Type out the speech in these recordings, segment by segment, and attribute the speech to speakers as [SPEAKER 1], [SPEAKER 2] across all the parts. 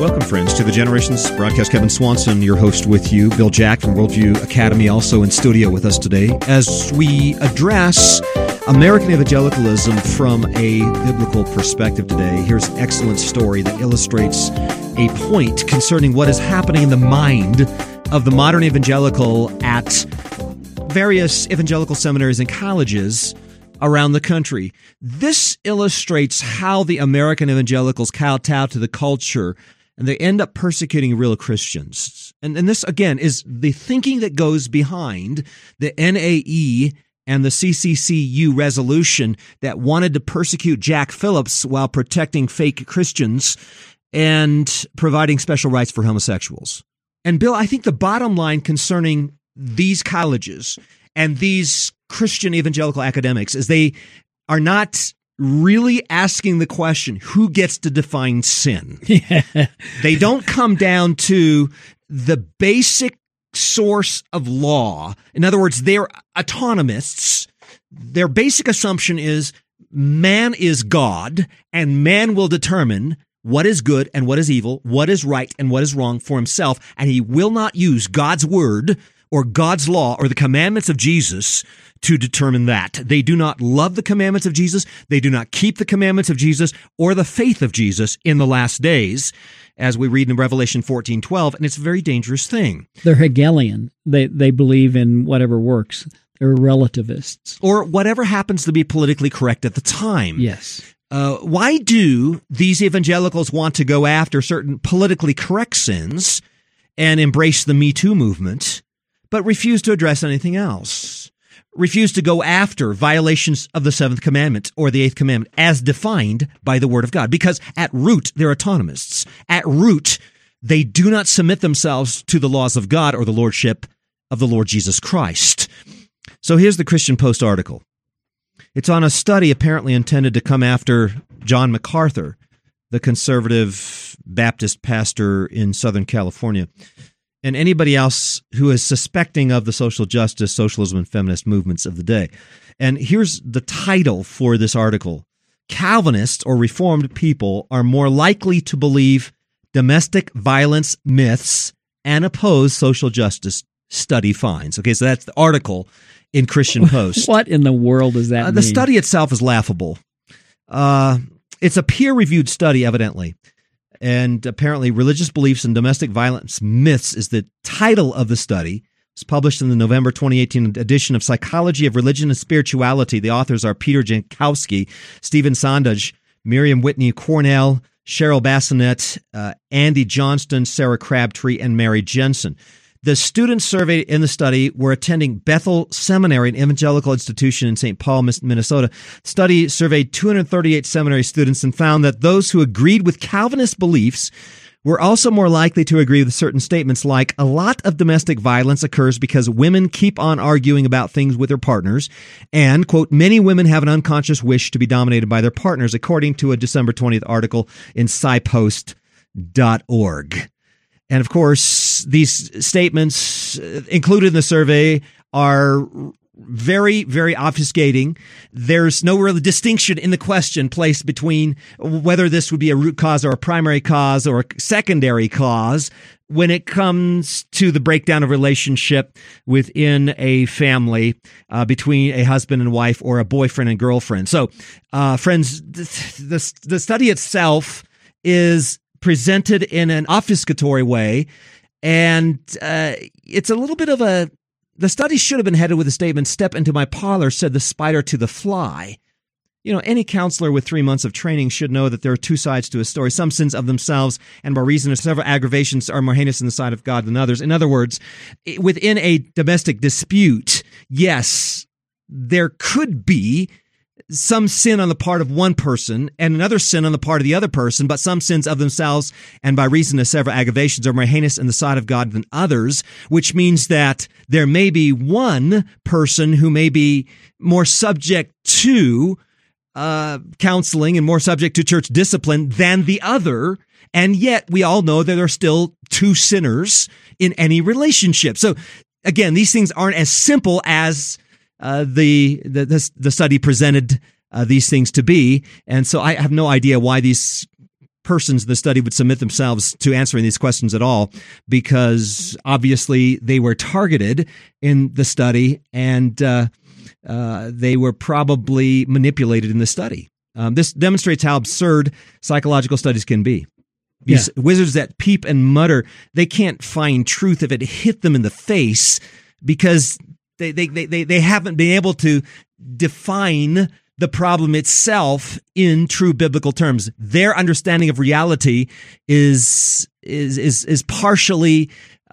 [SPEAKER 1] Welcome, friends, to the Generations broadcast. Kevin Swanson, your host with you. Bill Jack from Worldview Academy, also in studio with us today, as we address American evangelicalism from a biblical perspective today. Here's an excellent story that illustrates a point concerning what is happening in the mind of the modern evangelical at various evangelical seminaries and colleges around the country. This illustrates how the American evangelicals kowtow to the culture, and they end up persecuting real Christians. And this, again, is the thinking that goes behind the NAE and the CCCU resolution that wanted to persecute Jack Phillips while protecting fake Christians and providing special rights for homosexuals. And Bill, I think the bottom line concerning these colleges and these Christian evangelical academics is they are not really asking the question, who gets to define sin? Yeah. They don't come down to the basic source of law. In other words, they're autonomists. Their basic assumption is man is God, and man will determine what is good and what is evil, what is right and what is wrong for himself, and he will not use God's word or God's law or the commandments of Jesus to determine that. They do not love the commandments of Jesus. They do not keep the commandments of Jesus or the faith of Jesus in the last days, as we read in Revelation 14:12, and it's a very dangerous thing.
[SPEAKER 2] They're Hegelian. They believe in whatever works. They're relativists.
[SPEAKER 1] Or whatever happens to be politically correct at the time.
[SPEAKER 2] Yes.
[SPEAKER 1] Why do these evangelicals want to go after certain politically correct sins and embrace the Me Too movement, but refuse to address anything else? Refuse to go after violations of the seventh commandment or the eighth commandment as defined by the word of God? Because at root, they're autonomists. At root, they do not submit themselves to the laws of God or the lordship of the Lord Jesus Christ. So here's the Christian Post article. It's on a study apparently intended to come after John MacArthur, the conservative Baptist pastor in Southern California, and anybody else who is suspecting of the social justice, socialism, and feminist movements of the day. And here's the title for this article. Calvinists or Reformed people are more likely to believe domestic violence myths and oppose social justice, study finds. Okay, so that's the article in Christian Post.
[SPEAKER 2] What in the world does that mean?
[SPEAKER 1] The study itself is laughable. It's a peer-reviewed study, evidently. And apparently, Religious Beliefs and Domestic Violence Myths is the title of the study. It's published in the November 2018 edition of Psychology of Religion and Spirituality. The authors are Peter Jankowski, Stephen Sondage, Miriam Whitney Cornell, Cheryl Bassinet, Andy Johnston, Sarah Crabtree, and Mary Jensen. The students surveyed in the study were attending Bethel Seminary, an evangelical institution in St. Paul, Minnesota. The study surveyed 238 seminary students and found that those who agreed with Calvinist beliefs were also more likely to agree with certain statements like, a lot of domestic violence occurs because women keep on arguing about things with their partners, and, quote, many women have an unconscious wish to be dominated by their partners, according to a December 20th article in SciPost.org. And of course, these statements included in the survey are very, very obfuscating. There's no real distinction in the question placed between whether this would be a root cause or a primary cause or a secondary cause when it comes to the breakdown of relationship within a family between a husband and wife or a boyfriend and girlfriend. So, friends, the study itself is presented in an obfuscatory way, and it's a little bit of a... The study should have been headed with the statement, "Step into my parlor, said the spider to the fly." You know, any counselor with 3 months of training should know that there are two sides to a story. Some sins of themselves and by reason of several aggravations are more heinous in the sight of God than others. In other words, within a domestic dispute, yes, there could be some sin on the part of one person and another sin on the part of the other person, but some sins of themselves and by reason of several aggravations are more heinous in the sight of God than others, which means that there may be one person who may be more subject to counseling and more subject to church discipline than the other, and yet we all know that there are still two sinners in any relationship. So again, these things aren't as simple as the study presented these things to be, and so I have no idea why these persons in the study would submit themselves to answering these questions at all, because obviously they were targeted in the study, and they were probably manipulated in the study. This demonstrates how absurd psychological studies can be. These wizards that peep and mutter, they can't find truth if it hit them in the face, because they haven't been able to define the problem itself in true biblical terms. Their understanding of reality is partially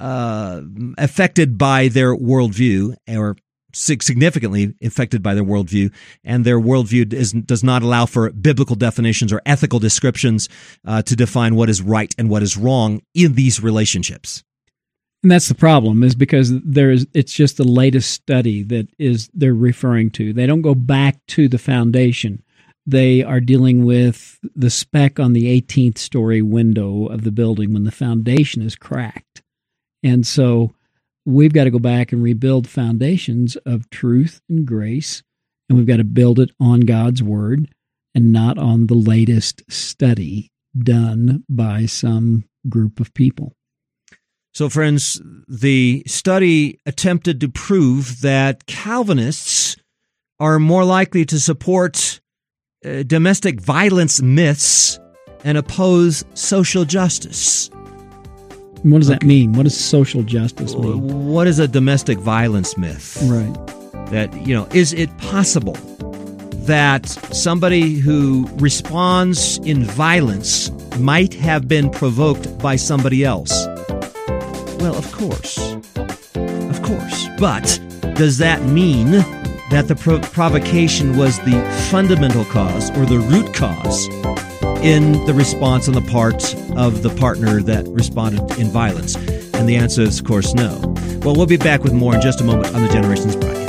[SPEAKER 1] affected by their worldview, or significantly affected by their worldview, and their worldview does not allow for biblical definitions or ethical descriptions to define what is right and what is wrong in these relationships.
[SPEAKER 2] And that's the problem, is because it's just the latest study that they're referring to. They don't go back to the foundation. They are dealing with the speck on the 18th story window of the building when the foundation is cracked. And so we've got to go back and rebuild foundations of truth and grace, and we've got to build it on God's Word and not on the latest study done by some group of people.
[SPEAKER 1] So, friends, the study attempted to prove that Calvinists are more likely to support domestic violence myths and oppose social justice.
[SPEAKER 2] What does that mean? What does social justice mean?
[SPEAKER 1] What is a domestic violence myth?
[SPEAKER 2] Right.
[SPEAKER 1] That, is it possible that somebody who responds in violence might have been provoked by somebody else? Well, of course. Of course. But does that mean that the provocation was the fundamental cause or the root cause in the response on the part of the partner that responded in violence? And the answer is, of course, no. Well, we'll be back with more in just a moment on the Generations broadcast.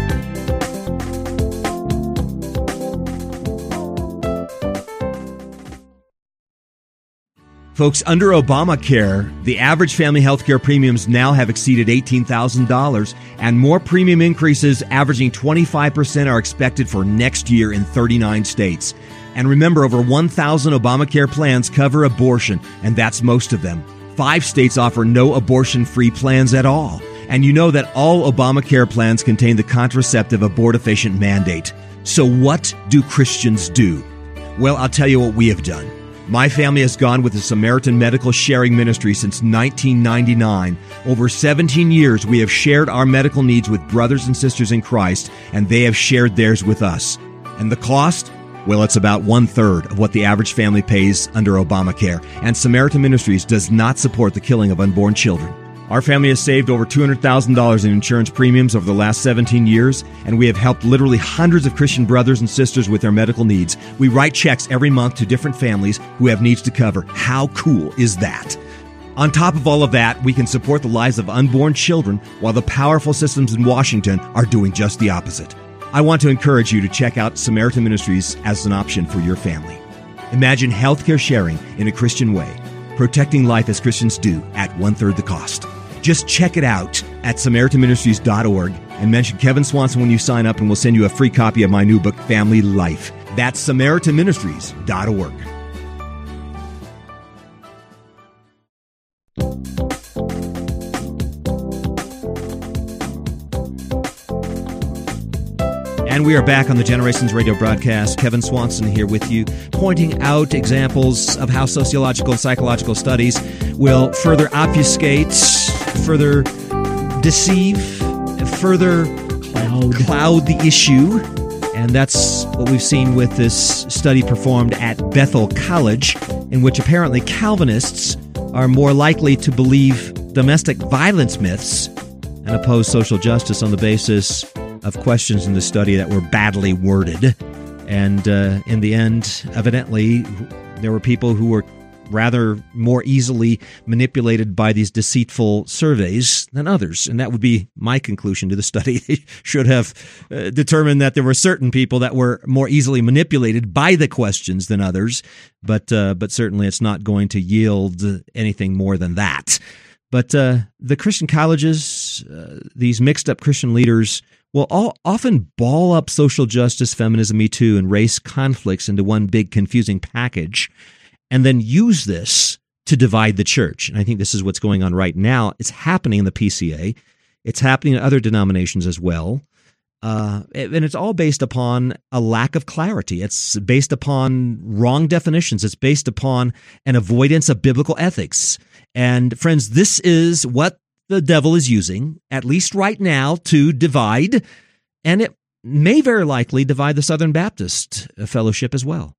[SPEAKER 1] Folks, under Obamacare, the average family health care premiums now have exceeded $18,000, and more premium increases averaging 25% are expected for next year in 39 states. And remember, over 1,000 Obamacare plans cover abortion, and that's most of them. 5 states offer no abortion-free plans at all. And you know that all Obamacare plans contain the contraceptive abortifacient mandate. So what do Christians do? Well, I'll tell you what we have done. My family has gone with the Samaritan Medical Sharing Ministry since 1999. Over 17 years, we have shared our medical needs with brothers and sisters in Christ, and they have shared theirs with us. And the cost? Well, it's about 1/3 of what the average family pays under Obamacare. And Samaritan Ministries does not support the killing of unborn children. Our family has saved over $200,000 in insurance premiums over the last 17 years, and we have helped literally hundreds of Christian brothers and sisters with their medical needs. We write checks every month to different families who have needs to cover. How cool is that? On top of all of that, we can support the lives of unborn children while the powerful systems in Washington are doing just the opposite. I want to encourage you to check out Samaritan Ministries as an option for your family. Imagine healthcare sharing in a Christian way, protecting life as Christians do at 1/3 the cost. Just check it out at SamaritanMinistries.org and mention Kevin Swanson when you sign up, and we'll send you a free copy of my new book, Family Life. That's SamaritanMinistries.org. And we are back on the Generations Radio broadcast. Kevin Swanson here with you, pointing out examples of how sociological and psychological studies will further obfuscate, further deceive, further cloud the issue. And that's what we've seen with this study performed at Bethel College, in which apparently Calvinists are more likely to believe domestic violence myths and oppose social justice on the basis of questions in the study that were badly worded. And in the end, evidently, there were people who were rather more easily manipulated by these deceitful surveys than others. And that would be my conclusion to the study. They should have determined that there were certain people that were more easily manipulated by the questions than others. But certainly it's not going to yield anything more than that. But the Christian colleges, these mixed-up Christian leaders, will often ball up social justice, feminism, Me Too, and race conflicts into one big confusing package. and then use this to divide the church. And I think this is what's going on right now. It's happening in the PCA. It's happening in other denominations as well. And it's all based upon a lack of clarity. It's based upon wrong definitions. It's based upon an avoidance of biblical ethics. And friends, this is what the devil is using, at least right now, to divide. And it may very likely divide the Southern Baptist Fellowship as well.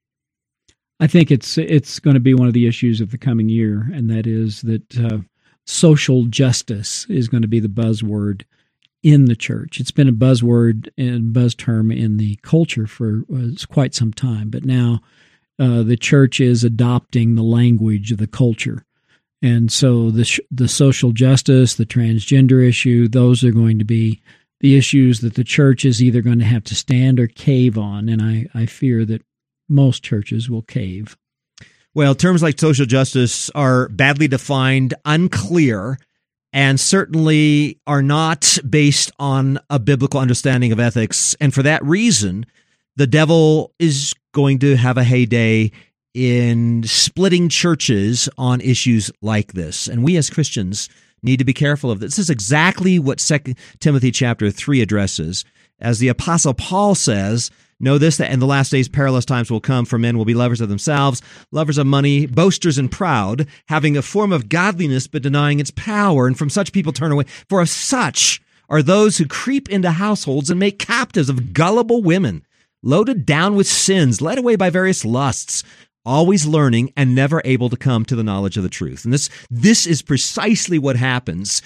[SPEAKER 2] I think it's going to be one of the issues of the coming year, and that is that social justice is going to be the buzzword in the church. It's been a buzzword and buzz term in the culture for quite some time, but now the church is adopting the language of the culture. And so the social justice, the transgender issue, those are going to be the issues that the church is either going to have to stand or cave on, and I fear that most churches will cave.
[SPEAKER 1] Well, terms like social justice are badly defined, unclear, and certainly are not based on a biblical understanding of ethics. And for that reason, the devil is going to have a heyday in splitting churches on issues like this. And we as Christians need to be careful of this. This is exactly what 2 Timothy chapter 3 addresses. As the Apostle Paul says, know this, that in the last days perilous times will come, for men will be lovers of themselves, lovers of money, boasters and proud, having a form of godliness but denying its power, and from such people turn away. For of such are those who creep into households and make captives of gullible women, loaded down with sins, led away by various lusts, always learning and never able to come to the knowledge of the truth. And this is precisely what happens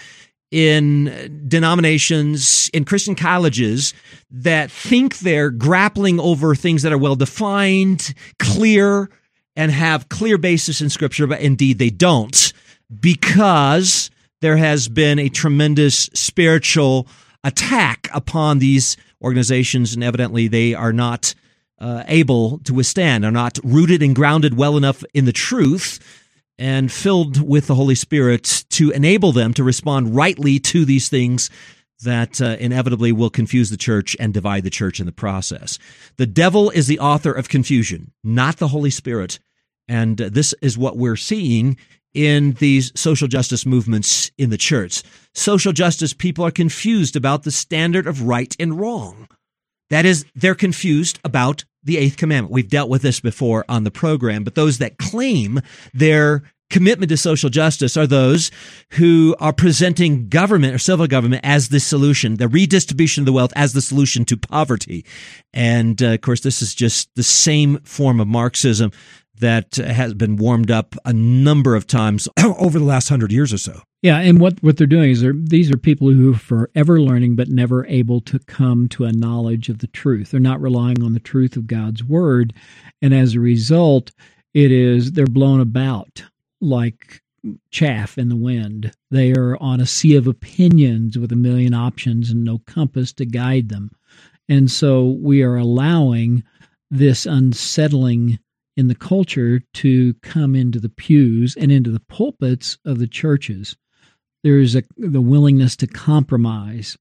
[SPEAKER 1] in denominations, in Christian colleges that think they're grappling over things that are well-defined, clear, and have clear basis in Scripture, but indeed they don't, because there has been a tremendous spiritual attack upon these organizations, and evidently they are not able to withstand, are not rooted and grounded well enough in the truth and filled with the Holy Spirit to enable them to respond rightly to these things that inevitably will confuse the church and divide the church in the process. The devil is the author of confusion, not the Holy Spirit. And this is what we're seeing in these social justice movements in the church. Social justice people are confused about the standard of right and wrong. That is, they're confused about the eighth commandment. We've dealt with this before on the program, but those that claim their commitment to social justice are those who are presenting government or civil government as the solution, the redistribution of the wealth as the solution to poverty. And of course, this is just the same form of Marxism that has been warmed up a number of times over the last 100 years or so.
[SPEAKER 2] Yeah, and what they're doing is these are people who are forever learning but never able to come to a knowledge of the truth. They're not relying on the truth of God's word, and as a result, they're blown about like chaff in the wind. They are on a sea of opinions with a million options and no compass to guide them. And so we are allowing this unsettling in the culture to come into the pews and into the pulpits of the churches. There is the willingness to compromise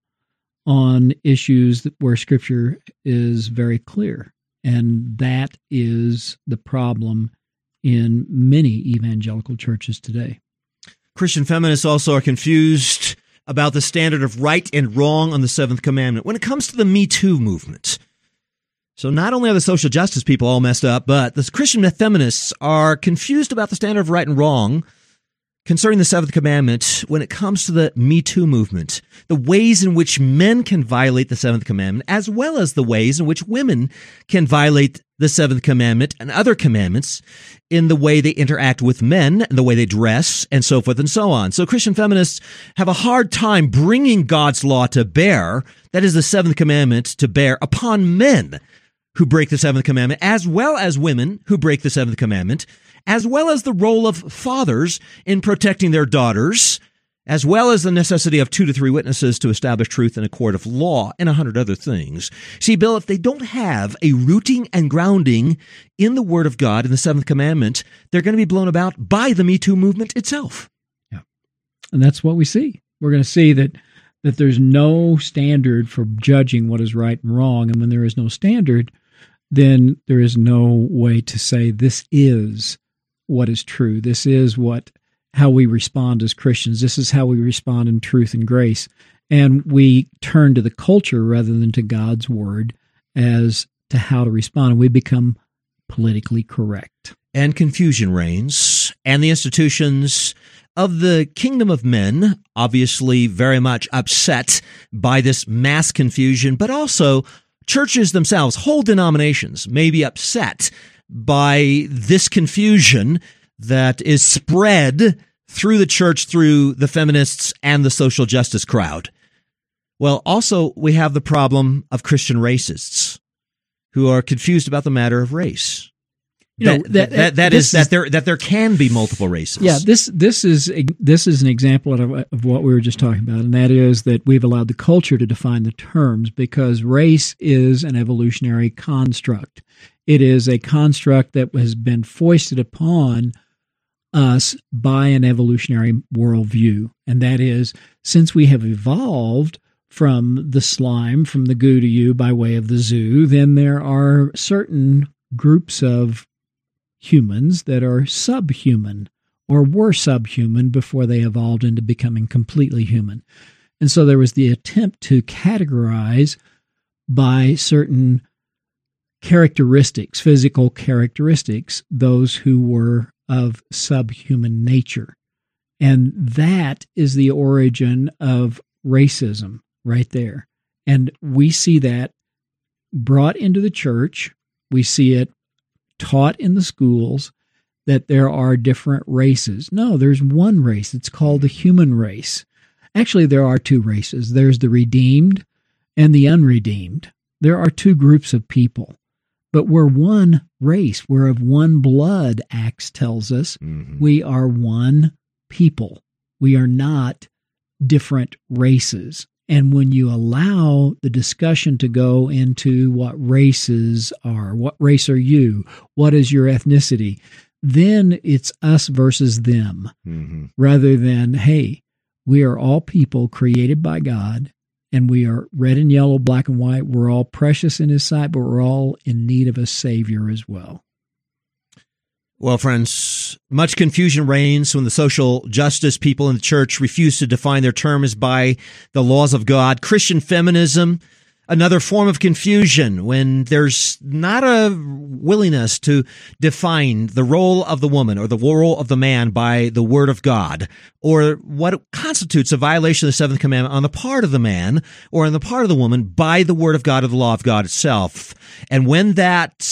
[SPEAKER 2] on issues where Scripture is very clear. And that is the problem in many evangelical churches today.
[SPEAKER 1] Christian feminists also are confused about the standard of right and wrong on the seventh commandment when it comes to the Me Too movement. So not only are the social justice people all messed up, but the Christian feminists are confused about the standard of right and wrong concerning the seventh commandment when it comes to the Me Too movement, the ways in which men can violate the seventh commandment, as well as the ways in which women can violate the seventh commandment and other commandments in the way they interact with men and the way they dress and so forth and so on. So Christian feminists have a hard time bringing God's law to bear, that is the seventh commandment, to bear upon men who break the seventh commandment, as well as women who break the seventh commandment, as well as the role of fathers in protecting their daughters, as well as the necessity of 2 to 3 witnesses to establish truth in a court of law, and 100 other things. See, Bill, if they don't have a rooting and grounding in the Word of God, in the seventh commandment, they're going to be blown about by the Me Too movement itself.
[SPEAKER 2] Yeah, and that's what we see. We're going to see that there's no standard for judging what is right and wrong, and when there is no standard, then there is no way to say this is what is true. This is how we respond as Christians. This is how we respond in truth and grace. And we turn to the culture rather than to God's word as to how to respond. And we become politically correct.
[SPEAKER 1] And confusion reigns, and the institutions of the kingdom of men, obviously very much upset by this mass confusion, but also churches themselves, whole denominations, may be upset by this confusion that is spread through the church, through the feminists and the social justice crowd. Well, also, we have the problem of Christian racists who are confused about the matter of race. That there can be multiple races.
[SPEAKER 2] Yeah, this is an example of what we were just talking about, and that is that we've allowed the culture to define the terms because race is an evolutionary construct. It is a construct that has been foisted upon us by an evolutionary worldview, and that is, since we have evolved from the slime, from the goo to you by way of the zoo, then there are certain groups of humans that are subhuman or were subhuman before they evolved into becoming completely human. And so there was the attempt to categorize by certain characteristics, physical characteristics, those who were of subhuman nature. And that is the origin of racism right there. And we see that brought into the church. We see it taught in the schools that there are different races. No, there's one race. It's called the human race. Actually, there are two races. There's the redeemed and the unredeemed. There are two groups of people, but we're one race. We're of one blood, Acts tells us. Mm-hmm. We are one people. We are not different races. And when you allow the discussion to go into what races are, what race are you, what is your ethnicity, then it's us versus them, mm-hmm. rather than, hey, we are all people created by God, and we are red and yellow, black and white. We're all precious in His sight, but we're all in need of a Savior as well.
[SPEAKER 1] Well, friends, much confusion reigns when the social justice people in the church refuse to define their terms by the laws of God. Christian feminism, another form of confusion when there's not a willingness to define the role of the woman or the role of the man by the word of God, or what constitutes a violation of the seventh commandment on the part of the man or on the part of the woman by the word of God or the law of God itself. And when that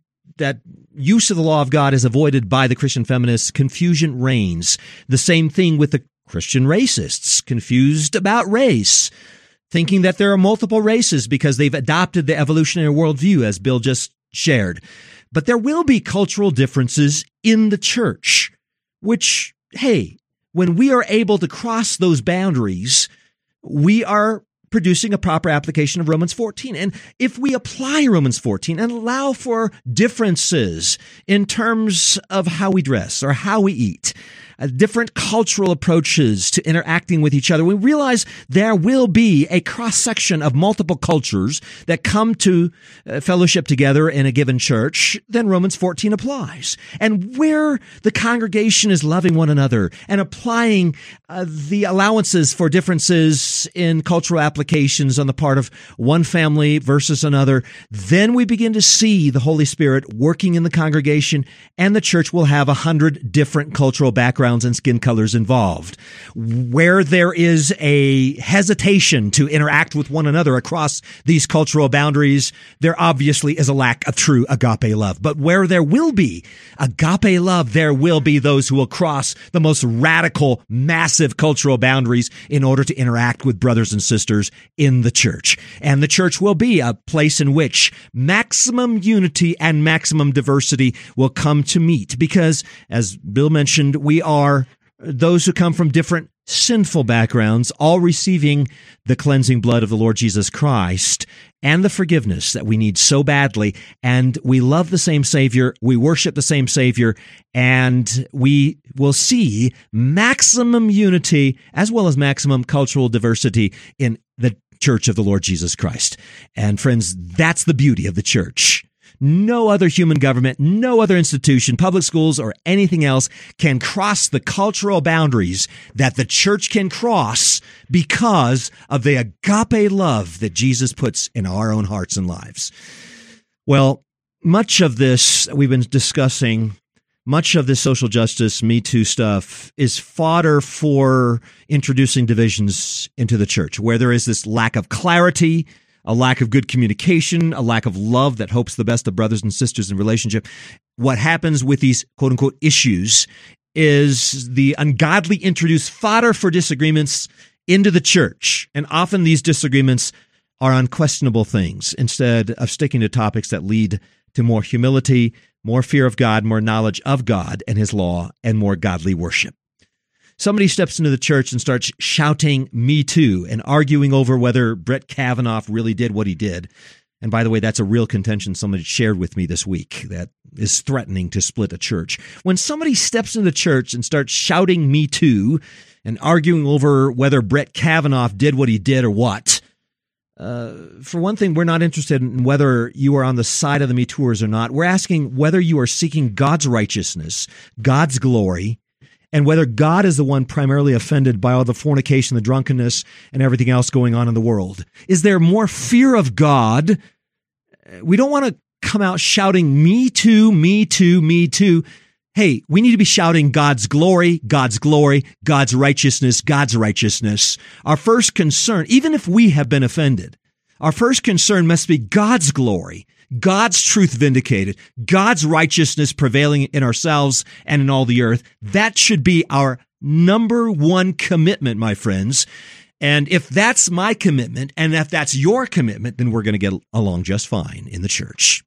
[SPEAKER 1] use of the law of God is avoided by the Christian feminists, confusion reigns. The same thing with the Christian racists, confused about race, thinking that there are multiple races because they've adopted the evolutionary worldview, as Bill just shared. But there will be cultural differences in the church, which, hey, when we are able to cross those boundaries, we are producing a proper application of Romans 14. And if we apply Romans 14 and allow for differences in terms of how we dress or how we eat, different cultural approaches to interacting with each other, we realize there will be a cross-section of multiple cultures that come to fellowship together in a given church, then Romans 14 applies. And where the congregation is loving one another and applying the allowances for differences in cultural applications on the part of one family versus another, then we begin to see the Holy Spirit working in the congregation, and the church will have 100 different cultural backgrounds and skin colors involved. Where there is a hesitation to interact with one another across these cultural boundaries, there obviously is a lack of true agape love. But where there will be agape love, there will be those who will cross the most radical, massive cultural boundaries in order to interact with brothers and sisters in the church. And the church will be a place in which maximum unity and maximum diversity will come to meet, because, as Bill mentioned, we are those who come from different sinful backgrounds, all receiving the cleansing blood of the Lord Jesus Christ and the forgiveness that we need so badly. And we love the same Savior, we worship the same Savior, and we will see maximum unity as well as maximum cultural diversity in the church of the Lord Jesus Christ. And friends, that's the beauty of the church. No other human government, no other institution, public schools, or anything else can cross the cultural boundaries that the church can cross because of the agape love that Jesus puts in our own hearts and lives. Well, much of this we've been discussing, much of this social justice, Me Too stuff is fodder for introducing divisions into the church, where there is this lack of clarity, a lack of good communication, a lack of love that hopes the best of brothers and sisters in relationship. What happens with these quote-unquote issues is the ungodly introduce fodder for disagreements into the church, and often these disagreements are unquestionable things instead of sticking to topics that lead to more humility, more fear of God, more knowledge of God and His law, and more godly worship. Somebody steps into the church and starts shouting, "Me too," and arguing over whether Brett Kavanaugh really did what he did. And by the way, that's a real contention somebody shared with me this week that is threatening to split a church. When somebody steps into the church and starts shouting, "Me too," and arguing over whether Brett Kavanaugh did what he did or what, for one thing, we're not interested in whether you are on the side of the Me Tooers or not. We're asking whether you are seeking God's righteousness, God's glory, and whether God is the one primarily offended by all the fornication, the drunkenness, and everything else going on in the world. Is there more fear of God? We don't want to come out shouting, "Me too, me too, me too." Hey, we need to be shouting God's glory, God's glory, God's righteousness, God's righteousness. Our first concern, even if we have been offended, our first concern must be God's glory, God's truth vindicated, God's righteousness prevailing in ourselves and in all the earth. That should be our number one commitment, my friends. And if that's my commitment, and if that's your commitment, then we're going to get along just fine in the church.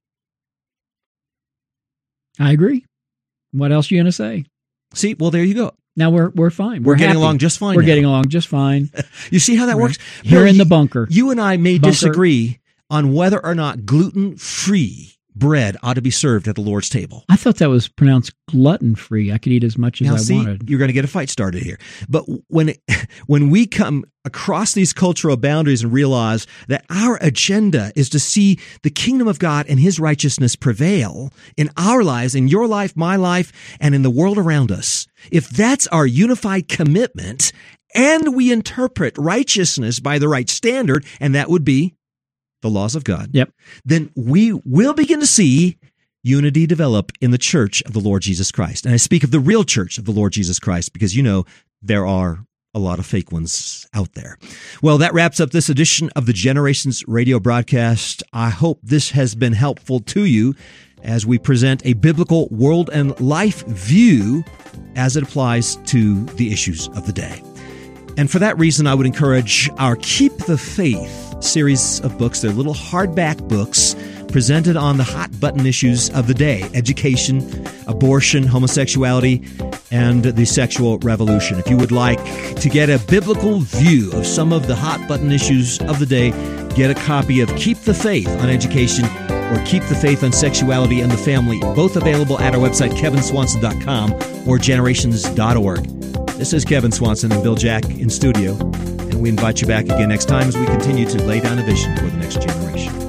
[SPEAKER 2] I agree. What else are you going to say?
[SPEAKER 1] See, well, there you go.
[SPEAKER 2] Now we're fine.
[SPEAKER 1] We're getting along just fine.
[SPEAKER 2] We're getting along just fine.
[SPEAKER 1] You see how that works?
[SPEAKER 2] Here in the bunker.
[SPEAKER 1] You and I may disagree on whether or not gluten-free bread ought to be served at the Lord's table.
[SPEAKER 2] I thought that was pronounced glutton-free. I could eat as much as I wanted.
[SPEAKER 1] You're going to get a fight started here. But when we come across these cultural boundaries and realize that our agenda is to see the kingdom of God and His righteousness prevail in our lives, in your life, my life, and in the world around us, if that's our unified commitment, and we interpret righteousness by the right standard, and that would be the laws of God, then we will begin to see unity develop in the church of the Lord Jesus Christ. And I speak of the real church of the Lord Jesus Christ because, you know, there are a lot of fake ones out there. Well, that wraps up this edition of the Generations Radio broadcast. I hope this has been helpful to you as we present a biblical world and life view as it applies to the issues of the day. And for that reason, I would encourage our Keep the Faith series of books. They're little hardback books presented on the hot button issues of the day: education, abortion, homosexuality, and the sexual revolution. If you would like to get a biblical view of some of the hot button issues of the day, get a copy of Keep the Faith on Education or Keep the Faith on Sexuality and the Family, both available at our website, kevinswanson.com or generations.org. This is Kevin Swanson and Bill Jack in studio, and we invite you back again next time as we continue to lay down a vision for the next generation.